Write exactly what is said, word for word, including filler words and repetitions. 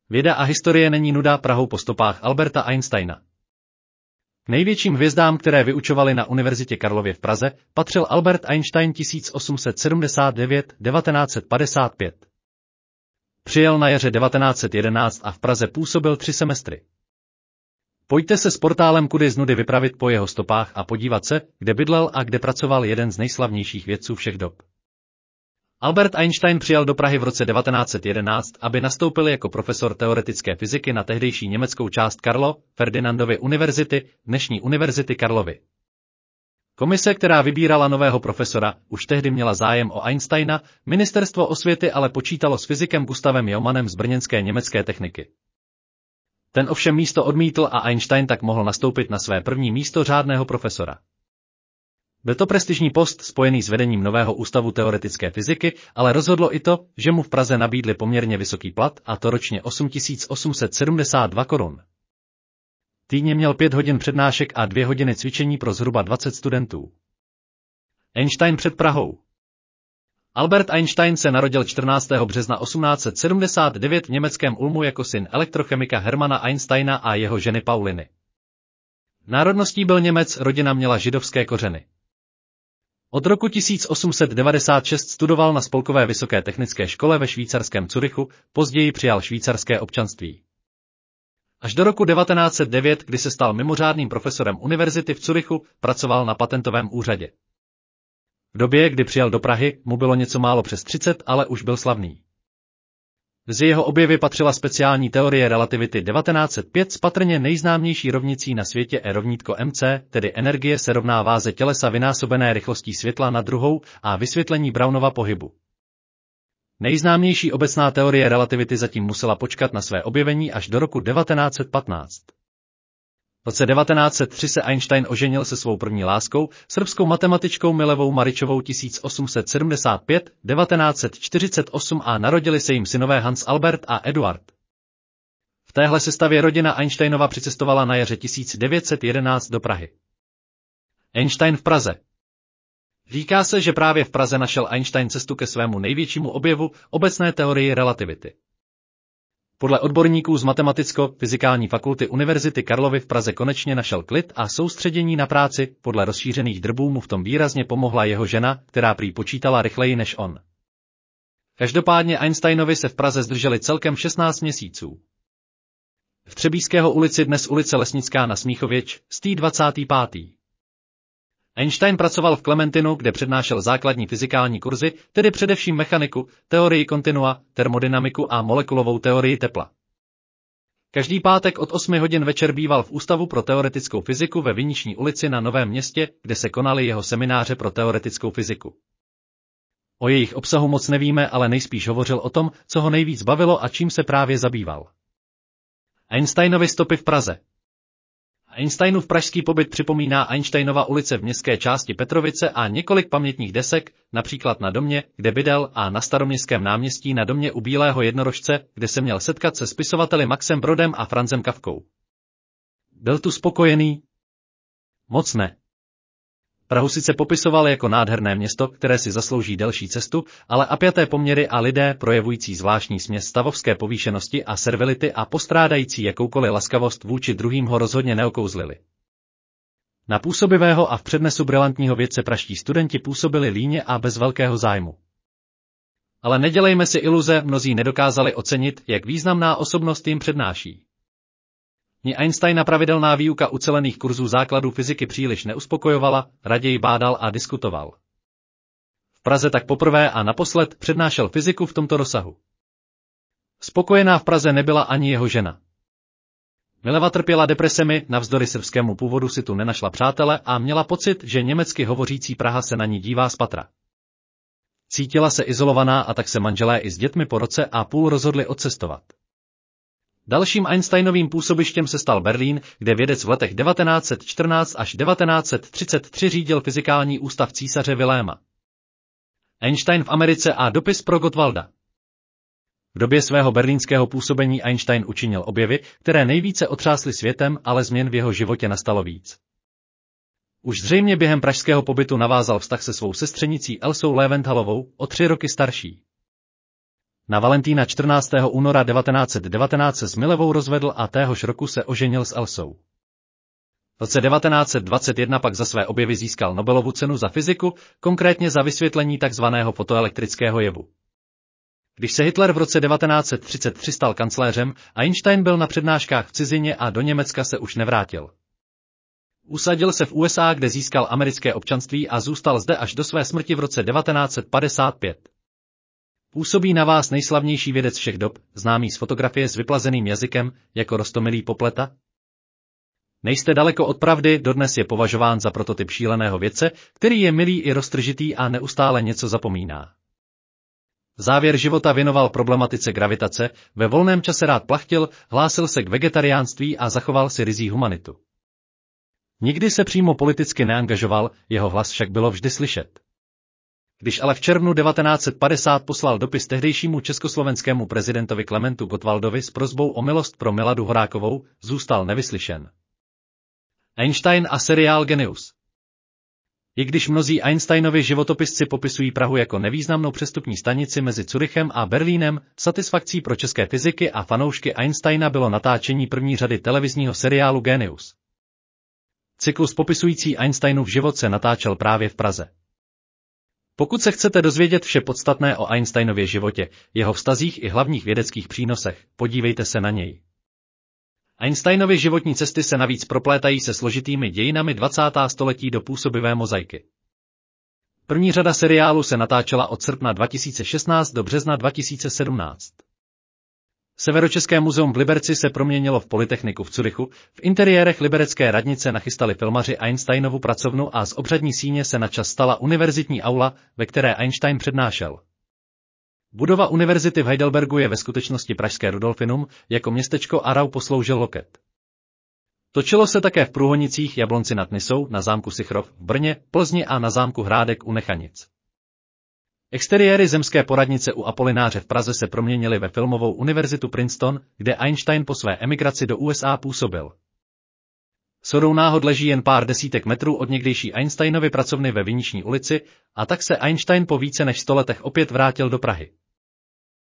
Věda a historie není nuda, Prahou po stopách Alberta Einsteina. K největším hvězdám, které vyučovaly na Univerzitě Karlově v Praze, patřil Albert Einstein tisíc osm set sedmdesát devět až devatenáct set padesát pět. Přijel na jaře devatenáct set jedenáct a v Praze působil tři semestry. Pojďte se s portálem Kudy z nudy vypravit po jeho stopách a podívat se, kde bydlel a kde pracoval jeden z nejslavnějších vědců všech dob. Albert Einstein přijel do Prahy v roce devatenáct set jedenáct, aby nastoupil jako profesor teoretické fyziky na tehdejší německou část Karlo Ferdinandovy univerzity, dnešní Univerzity Karlovy. Komise, která vybírala nového profesora, už tehdy měla zájem o Einsteina, ministerstvo osvěty ale počítalo s fyzikem Gustavem Jaumannem z brněnské německé techniky. Ten ovšem místo odmítl a Einstein tak mohl nastoupit na své první místo řádného profesora. Byl to prestižní post spojený s vedením nového ústavu teoretické fyziky, ale rozhodlo i to, že mu v Praze nabídli poměrně vysoký plat, a to ročně osm tisíc osm set sedmdesát dva korun. Týdně měl pět hodin přednášek a dvě hodiny cvičení pro zhruba dvacet studentů. Einstein před Prahou. Albert Einstein se narodil čtrnáctého března osmnáct set sedmdesát devět v německém Ulmu jako syn elektrochemika Hermana Einsteina a jeho ženy Pauliny. Národností byl Němec, rodina měla židovské kořeny. Od roku tisíc osm set devadesát šest studoval na Spolkové vysoké technické škole ve švýcarském Curychu, později přijal švýcarské občanství. Až do roku devatenáct set devět, kdy se stal mimořádným profesorem univerzity v Curychu, pracoval na patentovém úřadě. V době, kdy přijel do Prahy, mu bylo něco málo přes třicet, ale už byl slavný. Z jeho objevy patřila speciální teorie relativity devatenáct set pět s patrně nejznámější rovnicí na světě E rovnítko mc, tedy energie se rovná váze tělesa vynásobené rychlostí světla na druhou a vysvětlení Brownova pohybu. Nejznámější obecná teorie relativity zatím musela počkat na své objevení až do roku devatenáct set patnáct. V roce devatenáct set tři se Einstein oženil se svou první láskou, srbskou matematičkou Milevou Maričovou tisíc osm set sedmdesát pět až devatenáct set čtyřicet osm a narodili se jim synové Hans Albert a Eduard. V téhle sestavě rodina Einsteinova přicestovala na jaře tisíc devět set jedenáct do Prahy. Einstein v Praze. Říká se, že právě v Praze našel Einstein cestu ke svému největšímu objevu, obecné teorii relativity. Podle odborníků z Matematicko-fyzikální fakulty Univerzity Karlovy v Praze konečně našel klid a soustředění na práci, podle rozšířených drbů mu v tom výrazně pomohla jeho žena, která prý počítala rychleji než on. Každopádně Einsteinovi se v Praze zdrželi celkem šestnáct měsíců. V Třebíčského ulici, dnes ulice Lesnická na Smíchověč, stý dvacátý pátý Einstein pracoval v Klementinu, kde přednášel základní fyzikální kurzy, tedy především mechaniku, teorii kontinua, termodynamiku a molekulovou teorii tepla. Každý pátek od osmi hodin večer býval v Ústavu pro teoretickou fyziku ve Viniční ulici na Novém Městě, kde se konaly jeho semináře pro teoretickou fyziku. O jejich obsahu moc nevíme, ale nejspíš hovořil o tom, co ho nejvíc bavilo a čím se právě zabýval. Einsteinovy stopy v Praze. Einsteinův pražský pobyt připomíná Einsteinova ulice v městské části Petrovice a několik pamětních desek, například na domě, kde bydlel, a na Staroměstském náměstí na domě u Bílého jednorožce, kde se měl setkat se spisovateli Maxem Brodem a Franzem Kafkou. Byl tu spokojený? Moc ne. Prahu sice popisoval jako nádherné město, které si zaslouží delší cestu, ale apjaté poměry a lidé projevující zvláštní směs stavovské povýšenosti a servility a postrádající jakoukoliv laskavost vůči druhým ho rozhodně neokouzlili. Na působivého a v přednesu brilantního vědce pražští studenti působili líně a bez velkého zájmu. Ale nedělejme si iluze, mnozí nedokázali ocenit, jak významná osobnost jim přednáší. Ni Einsteina pravidelná výuka ucelených kurzů základů fyziky příliš neuspokojovala, raději bádal a diskutoval. V Praze tak poprvé a naposled přednášel fyziku v tomto rozsahu. Spokojená v Praze nebyla ani jeho žena. Mileva trpěla depresemi, navzdory srbskému původu si tu nenašla přátele a měla pocit, že německy hovořící Praha se na ní dívá z patra. Cítila se izolovaná a tak se manželé i s dětmi po roce a půl rozhodli odcestovat. Dalším Einsteinovým působištěm se stal Berlín, kde vědec v letech devatenáct set čtrnáct až devatenáct set třicet tři řídil fyzikální ústav císaře Viléma. Einstein v Americe a dopis pro Gottwalda. V době svého berlínského působení Einstein učinil objevy, které nejvíce otřásly světem, ale změn v jeho životě nastalo víc. Už zřejmě během pražského pobytu navázal vztah se svou sestřenicí Elsou Leventhalovou, o tři roky starší. Na Valentína čtrnáctého února devatenáct set devatenáct se s Millevou rozvedl a téhož roku se oženil s Elsou. V roce devatenáct set dvacet jedna pak za své objevy získal Nobelovu cenu za fyziku, konkrétně za vysvětlení tzv. Fotoelektrického jevu. Když se Hitler v roce devatenáct set třicet tři stal kancléřem, Einstein byl na přednáškách v cizině a do Německa se už nevrátil. Usadil se v U S A, kde získal americké občanství a zůstal zde až do své smrti v roce devatenáct set padesát pět. Působí na vás nejslavnější vědec všech dob, známý z fotografie s vyplazeným jazykem, jako Roztomilý Popleta? Nejste daleko od pravdy, dodnes je považován za prototyp šíleného vědce, který je milý i roztržitý a neustále něco zapomíná. Závěr života věnoval problematice gravitace, ve volném čase rád plachtil, hlásil se k vegetariánství a zachoval si ryzí humanitu. Nikdy se přímo politicky neangažoval, jeho hlas však bylo vždy slyšet. Když ale v červnu devatenáct set padesát poslal dopis tehdejšímu československému prezidentovi Klementu Gottwaldovi s prosbou o milost pro Miladu Horákovou, zůstal nevyslyšen. Einstein a seriál Genius. I když mnozí Einsteinovi životopisci popisují Prahu jako nevýznamnou přestupní stanici mezi Curychem a Berlínem, satisfakcí pro české fyziky a fanoušky Einsteina bylo natáčení první řady televizního seriálu Genius. Cyklus popisující Einsteinův život se natáčel právě v Praze. Pokud se chcete dozvědět vše podstatné o Einsteinově životě, jeho vztazích i hlavních vědeckých přínosech, podívejte se na něj. Einsteinovy životní cesty se navíc proplétají se složitými dějinami dvacátého století do působivé mozaiky. První řada seriálu se natáčela od srpna dva tisíce šestnáct do března dva tisíce sedmnáct. Severočeské muzeum v Liberci se proměnilo v Polytechniku v Curychu, v interiérech liberecké radnice nachystali filmaři Einsteinovu pracovnu a z obřadní síně se na čas stala univerzitní aula, ve které Einstein přednášel. Budova univerzity v Heidelbergu je ve skutečnosti pražské Rudolfinum, jako městečko Arau posloužil loket. Točilo se také v Průhonicích, Jablonci nad Nisou, na zámku Sichrov, v Brně, Plzni a na zámku Hrádek u Nechanic. Exteriéry zemské poradnice u Apolináře v Praze se proměnily ve filmovou univerzitu Princeton, kde Einstein po své emigraci do U S A působil. Shodou náhod leží jen pár desítek metrů od někdejší Einsteinovy pracovny ve Viniční ulici, a tak se Einstein po více než sto letech opět vrátil do Prahy.